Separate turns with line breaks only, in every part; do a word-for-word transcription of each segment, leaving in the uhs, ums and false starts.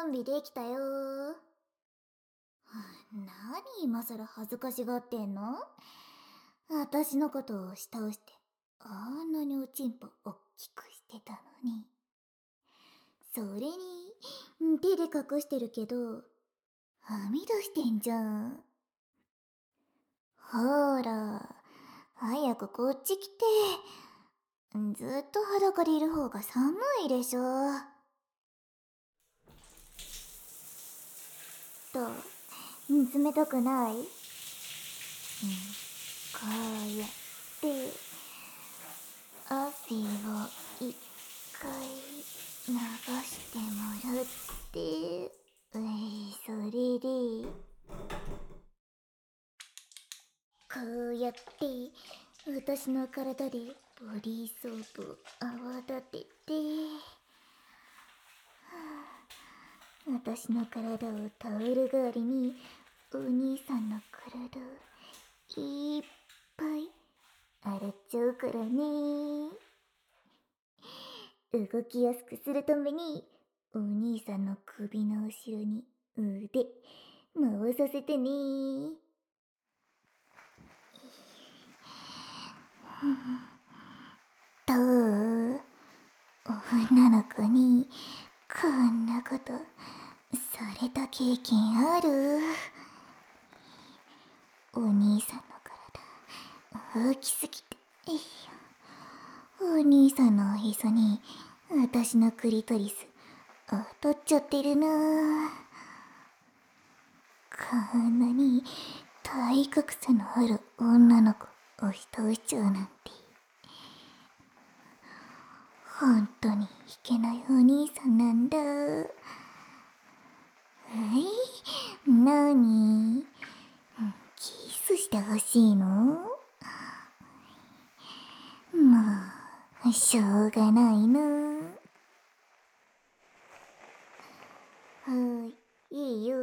準備できたよー。何今さら恥ずかしがってんの？私のことを押し倒してあんなにおちんぽおっきくしてたのに。それに手で隠してるけどはみ出してんじゃん。ほら早くこっち来て。ずっと裸でいる方が寒いでしょ。どう？冷たくない？うん、こうやって汗を一回流してもらって、うい、それでこうやって私の体でボディーソープを泡立てて、私の体をタオル代わりにお兄さんの体をいっぱい洗っちゃうからね。動きやすくするためにお兄さんの首の後ろに腕回させてね。どう？女の子にこんなことされた経験ある？お兄さんの体大きすぎて、お兄さんのおへそに私のクリトリス当たっちゃってるな。こんなに体格差のある女の子押し倒しちゃうなんて、本当にいけないお兄さんなんだ。え？なに？キスしてほしいの？もうしょうがないな。はい、いいよ。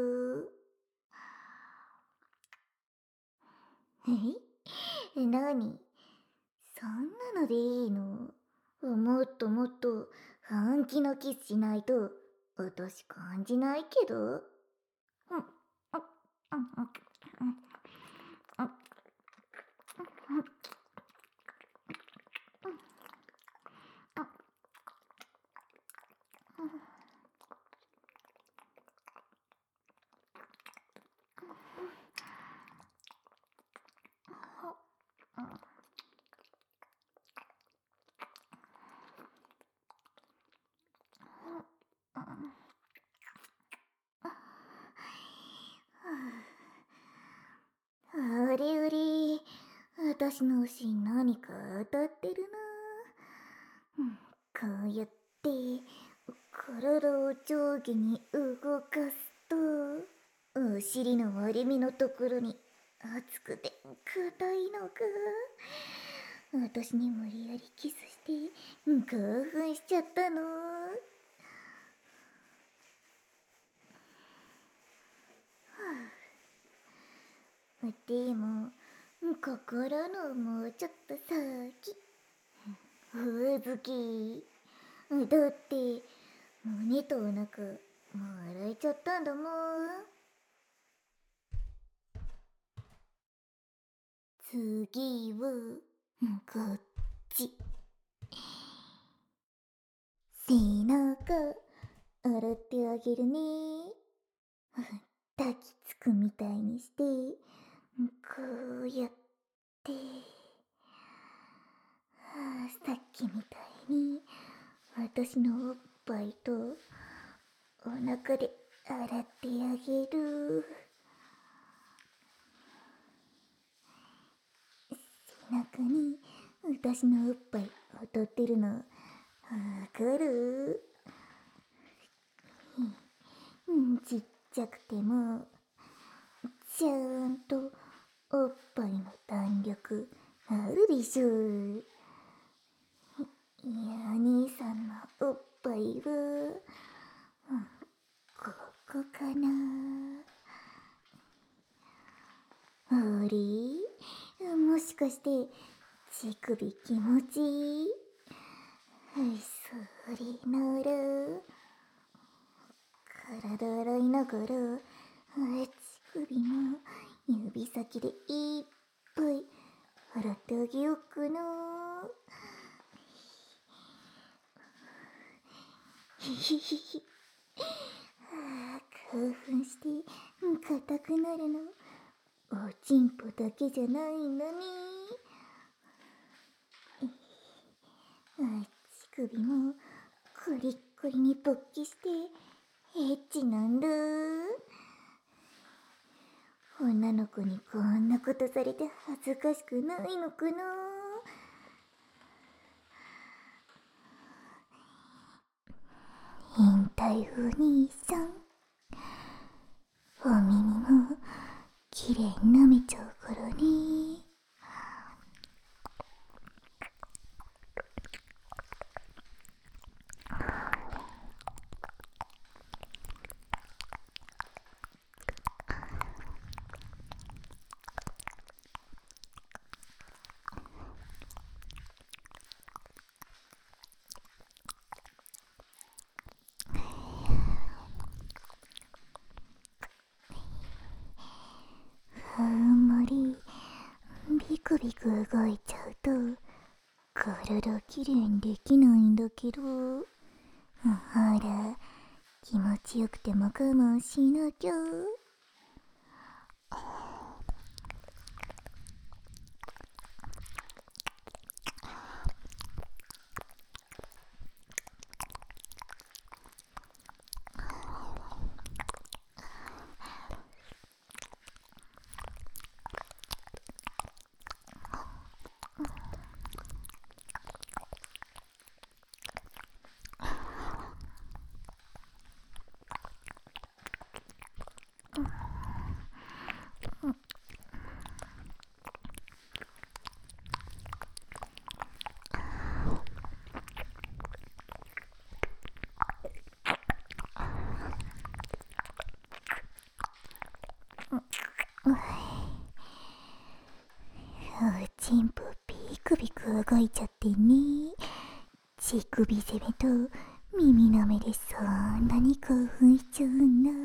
え？なに？そんなのでいいの？もっともっと本気のキスしないと私感じないけど。うん、うん、うん、うん、あれあれ、私のお尻何か当たってるな。こうやって体を上下に動かすと、お尻の割れ目のところに熱くて硬いのが、私に無理やりキスして興奮しちゃったの。でも心のもうちょっと先。ほずき、だって胸とお腹もう洗えちゃったんだもん。次はこっち。背中洗ってあげるね。抱きつくみたいにしてこうやって、さっきみたいに私のおっぱいとお腹で洗ってあげる。背中に私のおっぱい当たってるのわかる？うん、ちっちゃくてもちゃんとおっぱいの弾力あるでしょ。いや、兄さんのおっぱいは、うん、ここかな。あれ？もしかして乳首気持ちいい？それなら体洗いながら乳首も指先でいっぱい洗ってあげようかな。ひひひひ。はあ、興奮して硬くなるのおちんぽだけじゃないのに。乳首もコリッコリに勃起してエッチなんだ。女の子にこんなことされて恥ずかしくないのかな。変態お兄さん、お耳もきれいに舐めちゃうからね。あんまりビクビク動いちゃうと体きれいにできないんだけど、ほら気持ちよくても我慢しなきゃ。おちんぽビクビク動いちゃってね。乳首攻めと耳なめでそんなに興奮しちゃうんだ。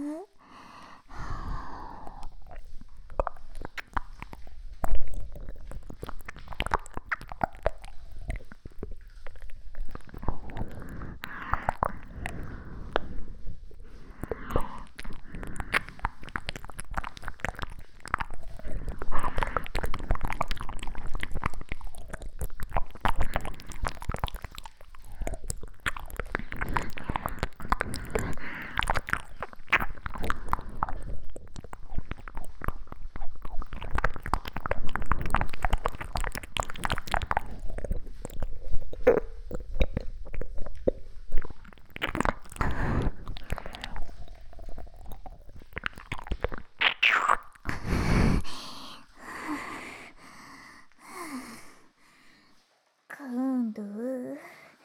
今度は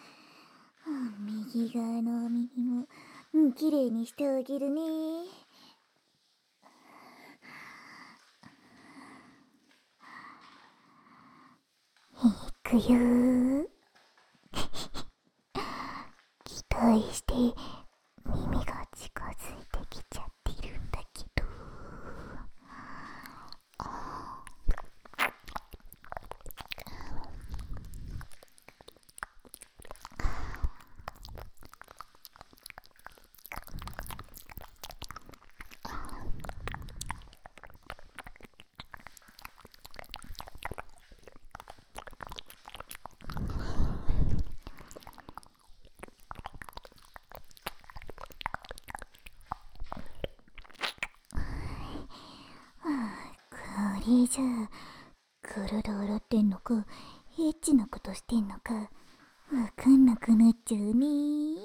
右側のお耳もきれいにしてあげるね。いくよー。期待して耳が近づいてきちゃってるんだけど。これじゃあ体洗ってんのかエッチなことしてんのかわかんなくなっちゃうね。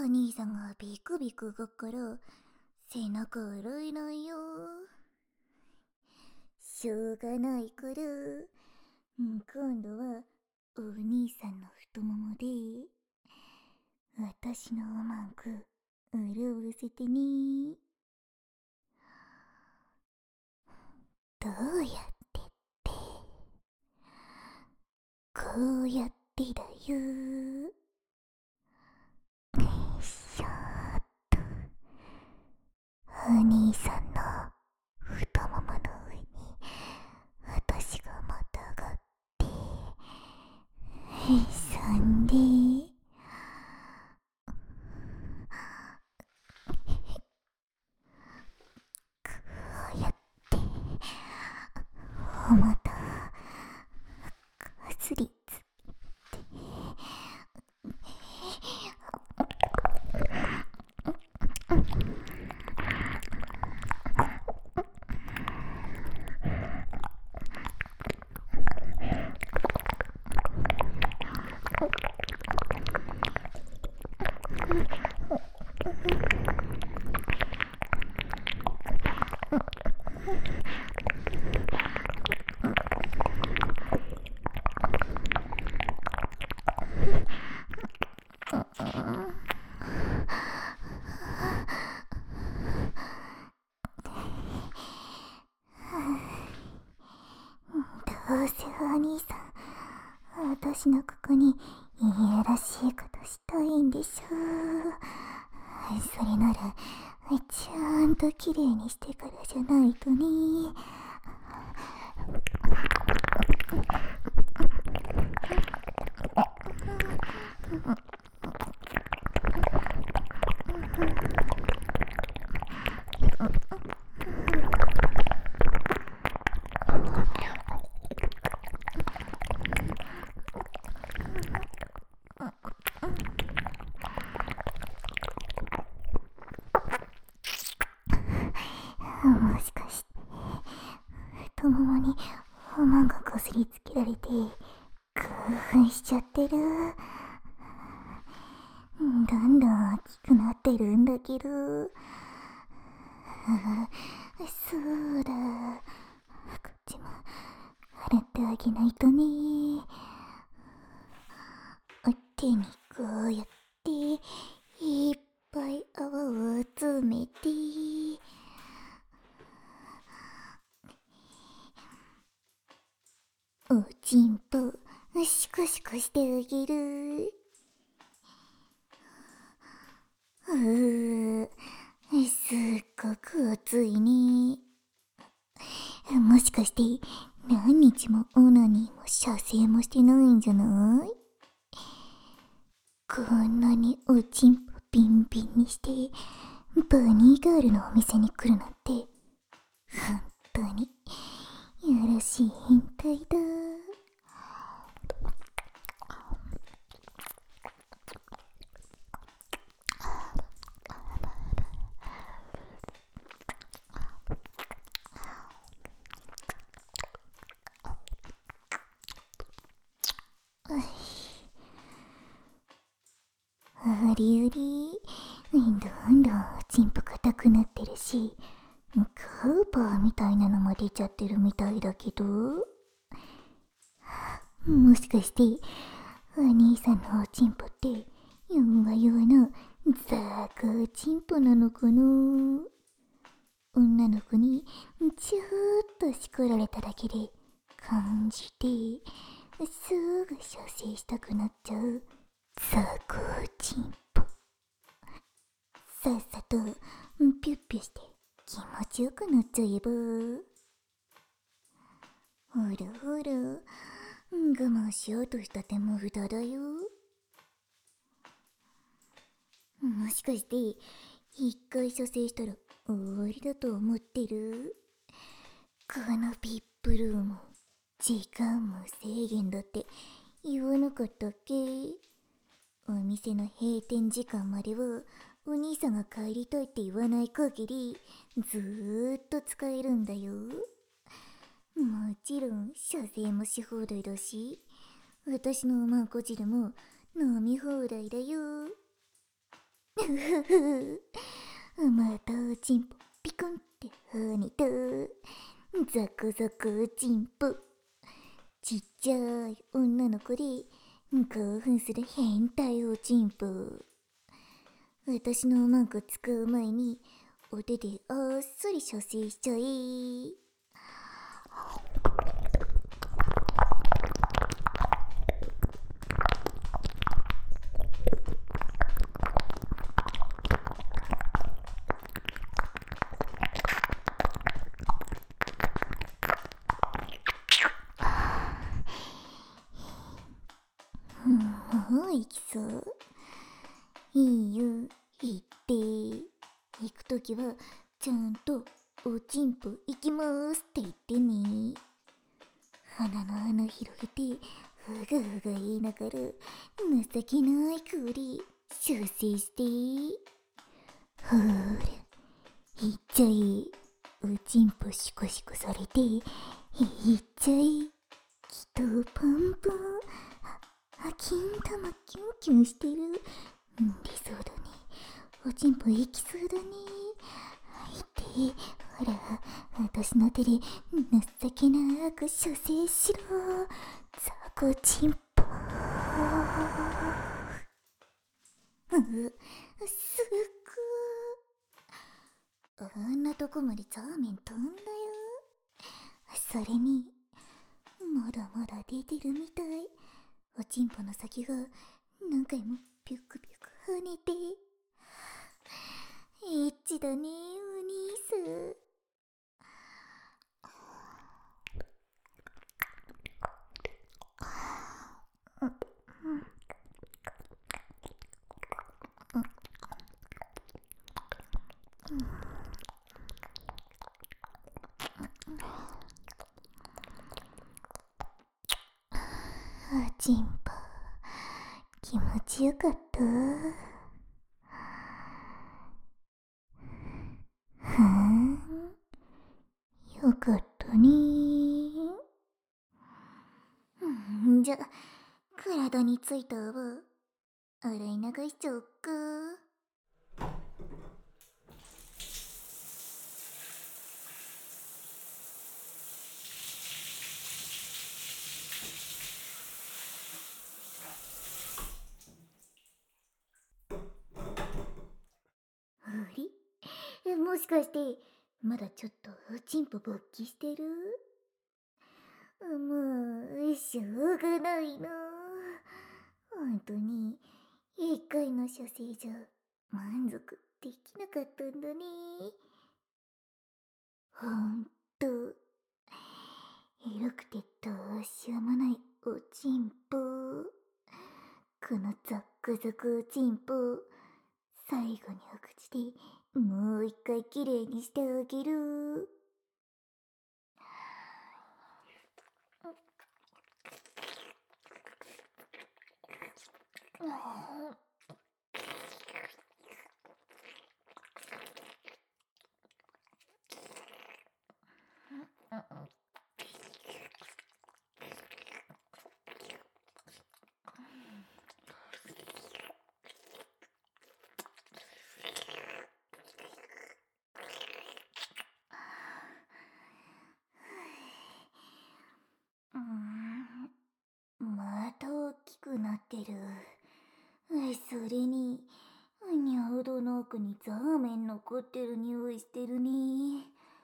兄さんがビクビク動くから背中洗えないよ。しょうがないから、今度はお兄さんの太ももで私のおまんこ潤わせてね。どうやってって、こうやってだよ。よいしょっと。お兄さんの太ももの上に私がまたがってそんでこうやっておまたこすりつけて、どうせお兄さん私のここにいやらしいことしたいんでしょう。それならちゃんときれいにしてからじゃないとね。もしかして太ももにおまんがこすりつけられて興奮しちゃってる。どんどん大きくなってるんだけど。そうだ、こっちも洗ってあげないとね。手にこうやっていっぱい泡を集めておちんぽシコシコしてあげる。うーすっごく熱いね。もしかして何日もオナニーも射精もしてないんじゃない？こんなにおちんぽビンビンにしてバニーガールのお店に来るなんて本当によろしい変態だ。ありあり、どんどんおちんぽ硬くなってるし、カウパーみたいなのも出ちゃってるみたいだけど、もしかしてお兄さんのおちんぽって弱々のザーコおちんぽなのかな。女の子にちょっとしこられただけで感じてすぐ射精したくなっちゃうザーコおちんぽ。さっさとピュッピュして気持ちよくなっちゃえば。ほらほら、我慢しようとした手も無駄だよ。もしかして一回射精したら終わりだと思ってる？このビップルーム時間無制限だって言わなかったっけ？お店の閉店時間まではお兄さんが帰りたいって言わない限りずーっと使えるんだよ。もちろん射精もし放題だし、私のおまんこ汁も飲み放題だよ。 ふふふ。またおちんぽピクンって跳ねた。ザクザクおちんぽ。ちっちゃい女の子で興奮する変態おちんぽ。私のマンコ使う前にお手であっさり射精しちゃえ。もう行きそう。いいよ、行って。行くときはちゃんとおちんぽ行きまーすって言ってね。鼻の穴広げてふがふが言いながら情けないふり修正して。ほーらいっちゃえ。おちんぽシコシコされていっちゃえ。きっとパンパンあ金玉キュンキュンしてる。うん、理想だね。おちんぽ行きそうだね。いってほら私の手で情けなく射精しろ。ザコチンポー。うすっごー。あんなとこまでザーメン飛んだよ。それにまだまだ出てるみたい。おちんぽの先が何回もピュクピュク跳ねて。エッチだねお兄さん。おちんぽ気持ちよかった。ふーん、よかったねー。んじゃ体についた泡洗い流しちゃおっか。あれもしかしてまだちょっとおちんぽ勃起してる。もうしょうがないな。本当に一回の射精じゃ満足できなかったんだね。ほんと広くてどうしようもないおちんぽ。このザックザクおちんぽ最後にお口でもう一回きれいにしてあげる。また大きくなってる。それに尿道の奥にザーメン残ってる匂いしてるね。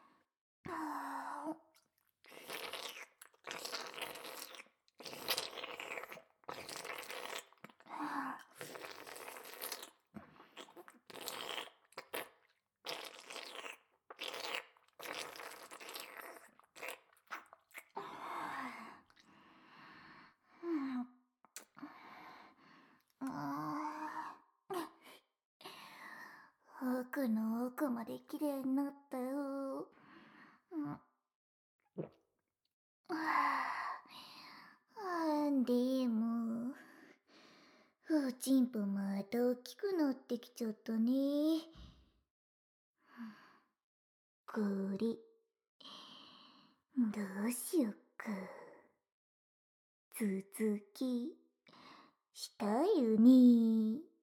奥の奥まできれいになったよ。でもおちんぽまた大きくなってきちゃったね。これどうしよっか。続きしたいよね。